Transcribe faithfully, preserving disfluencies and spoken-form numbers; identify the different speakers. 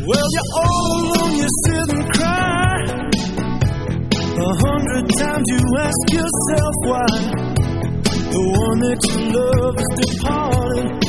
Speaker 1: Well, you're all alone, you sit and cry. A hundred times you ask yourself why. The one that you love is departing.